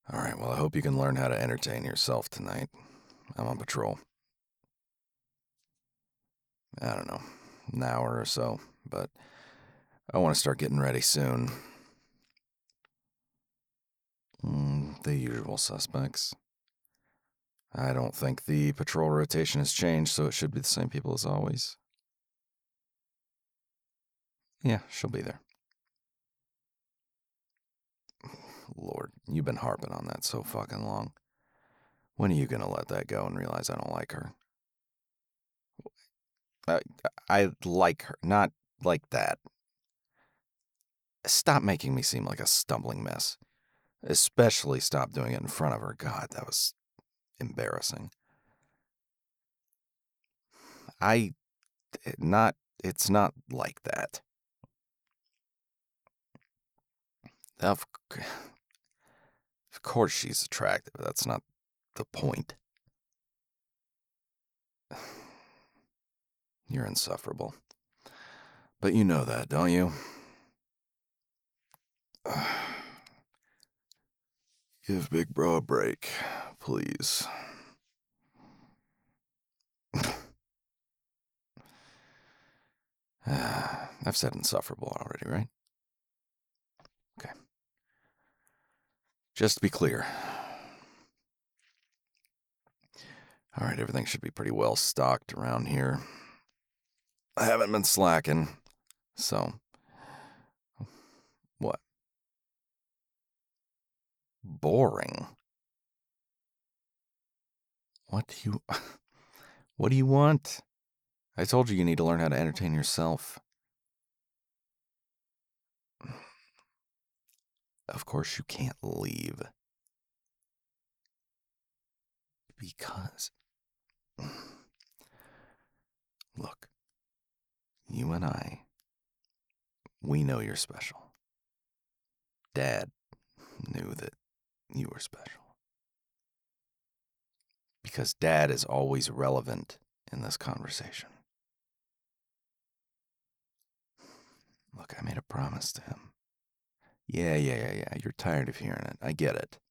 Alright, well, I hope you can learn how to entertain yourself tonight. I'm on patrol. I don't know, an hour or so, but I want to start getting ready soon. The usual suspects. I don't think the patrol rotation has changed, so it should be the same people as always. Yeah, she'll be there. Lord, you've been harping on that so fucking long. When are you gonna let that go and realize I don't like her? I, I like her, not like that. Stop making me seem like a stumbling mess. Especially stop doing it in front of her. God, that was embarrassing. I not it's not like that. Of of course she's attractive. That's not the point. You're insufferable. But you know that, don't you? Give Big Bro a break, please. I've said insufferable already, right? Okay. Just to be clear. Alright, everything should be pretty well stocked around here. I haven't been slacking, so. What? Boring? What do you. What do you want? I told you you need to learn how to entertain yourself. Of course you can't leave. Because. Look, you and I, we know you're special. Dad knew that you were special. Because Dad is always relevant in this conversation. Look, I made a promise to him. Yeah. You're tired of hearing it. I get it.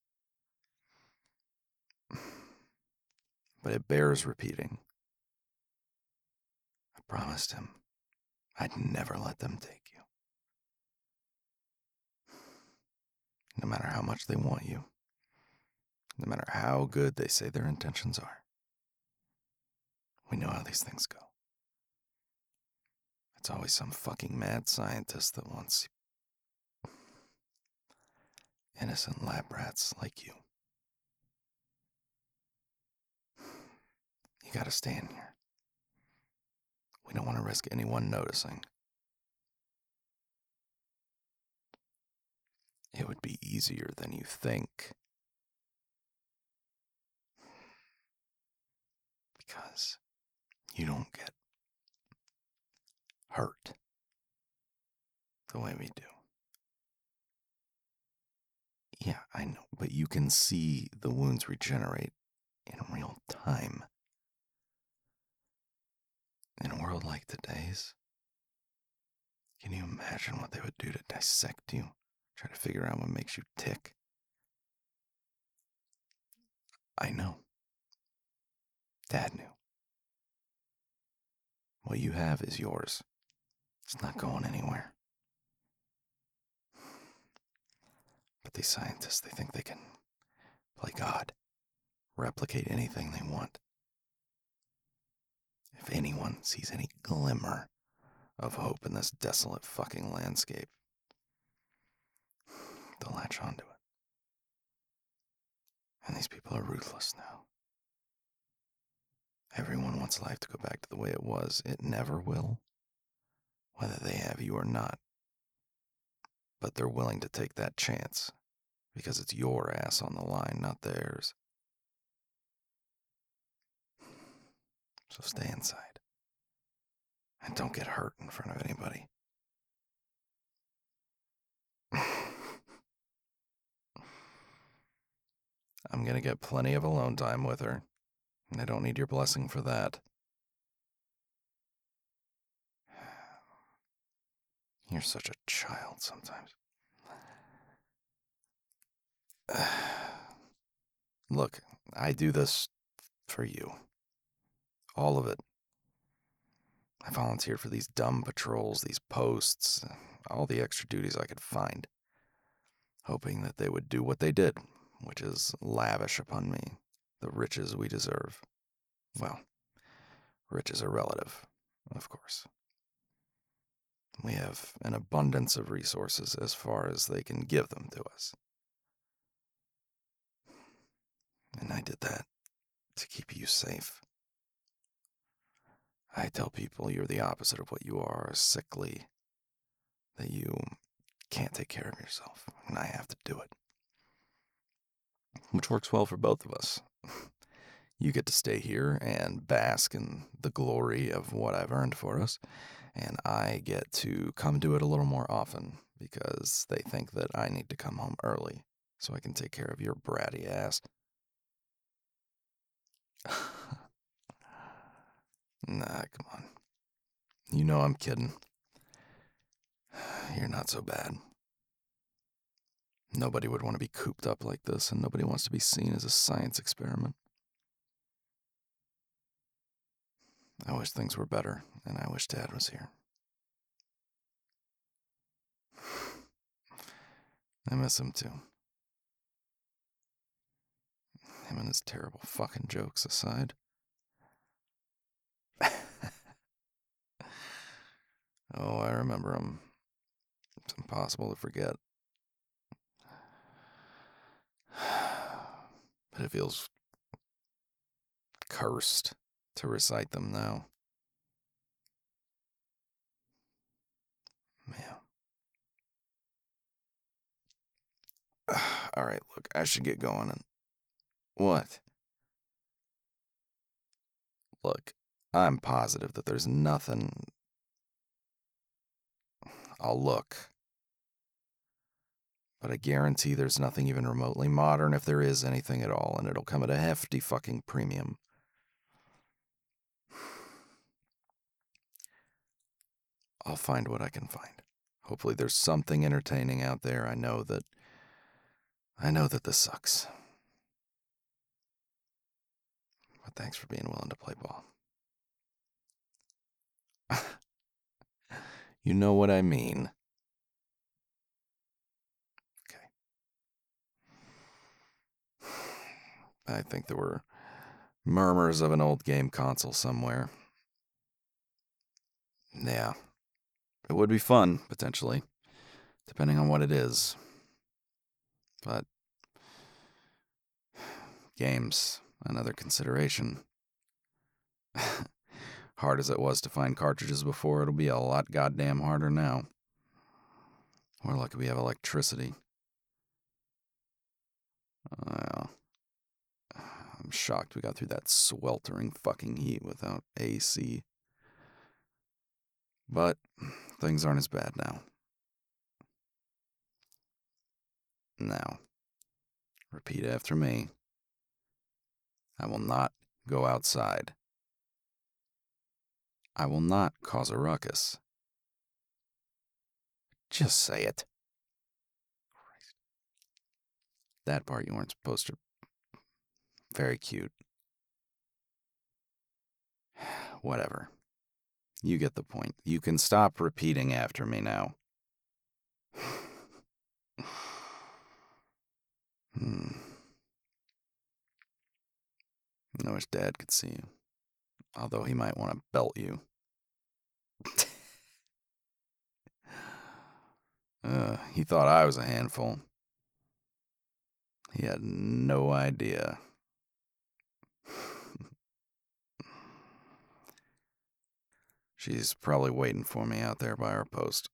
But it bears repeating. I promised him I'd never let them take you. No matter how much they want you. No matter how good they say their intentions are. We know how these things go. It's always some fucking mad scientist that wants innocent lab rats like you. You gotta stay in here. We don't want to risk anyone noticing. It would be easier than you think. Because you don't get hurt the way we do. Yeah, I know, but you can see the wounds regenerate in real time. In a world like today's, can you imagine what they would do to dissect you? Try to figure out what makes you tick? I know. Dad knew. What you have is yours. It's not going anywhere. But these scientists, they think they can play God, replicate anything they want. If anyone sees any glimmer of hope in this desolate fucking landscape, they'll latch onto it. And these people are ruthless now. Everyone wants life to go back to the way it was. It never will, whether they have you or not. But they're willing to take that chance because it's your ass on the line, not theirs. So stay inside. And don't get hurt in front of anybody. I'm gonna get plenty of alone time with her, and I don't need your blessing for that. You're such a child sometimes. Look, I do this for you. All of it. I volunteered for these dumb patrols, these posts, all the extra duties I could find, hoping that they would do what they did, which is lavish upon me the riches we deserve. Well, riches are relative, of course. We have an abundance of resources as far as they can give them to us. And I did that to keep you safe. I tell people you're the opposite of what you are, sickly, that you can't take care of yourself, and I have to do it. Which works well for both of us. You get to stay here and bask in the glory of what I've earned for us, and I get to come do it a little more often because they think that I need to come home early so I can take care of your bratty ass. Nah, come on. You know I'm kidding. You're not so bad. Nobody would want to be cooped up like this, and nobody wants to be seen as a science experiment. I wish things were better, and I wish Dad was here. I miss him too. Him and his terrible fucking jokes aside. Oh, I remember him. It's impossible to forget. But it feels cursed to recite them now. Man. All right, look, I should get going. And what? Look, I'm positive that there's nothing. I'll look. But I guarantee there's nothing even remotely modern if there is anything at all, and it'll come at a hefty fucking premium. I'll find what I can find. Hopefully there's something entertaining out there. I know that this sucks. But thanks for being willing to play ball. You know what I mean. Okay. I think there were murmurs of an old game console somewhere. Yeah. It would be fun, potentially, depending on what it is. But games, another consideration. Hard as it was to find cartridges before, it'll be a lot goddamn harder now. We're lucky we have electricity. Well, I'm shocked we got through that sweltering fucking heat without AC. But things aren't as bad now. Now, repeat after me. I will not go outside. I will not cause a ruckus. Just say it. Christ. That part you weren't supposed to. Very cute. Whatever. You get the point. You can stop repeating after me now. I wish Dad could see you. Although he might want to belt you. He thought I was a handful. He had no idea. She's probably waiting for me out there by our post.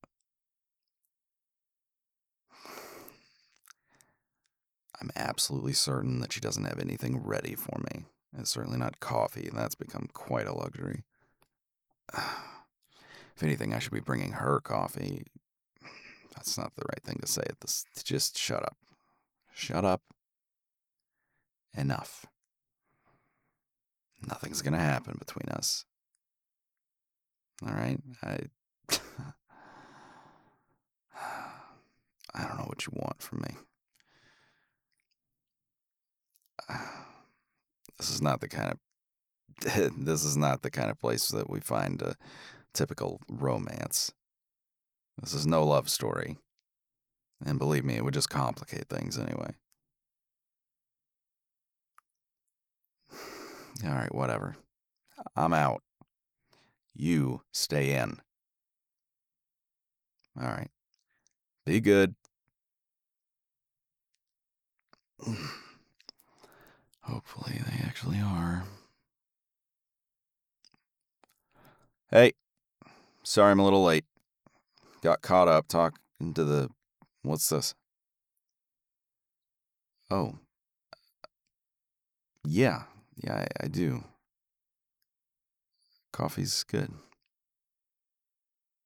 I'm absolutely certain that she doesn't have anything ready for me. It's certainly not coffee, and that's become quite a luxury. If anything, I should be bringing her coffee. That's not the right thing to say at this. Just shut up. Shut up. Enough. Nothing's gonna happen between us. Alright? I don't know what you want from me. This is not the kind of this is not the kind of place that we find a typical romance. This is no love story. And believe me, it would just complicate things anyway. All right, whatever. I'm out. You stay in. All right. Be good. Hopefully they actually are. Hey, sorry I'm a little late. Got caught up talking to the. What's this? Oh, yeah. Yeah, I do. Coffee's good.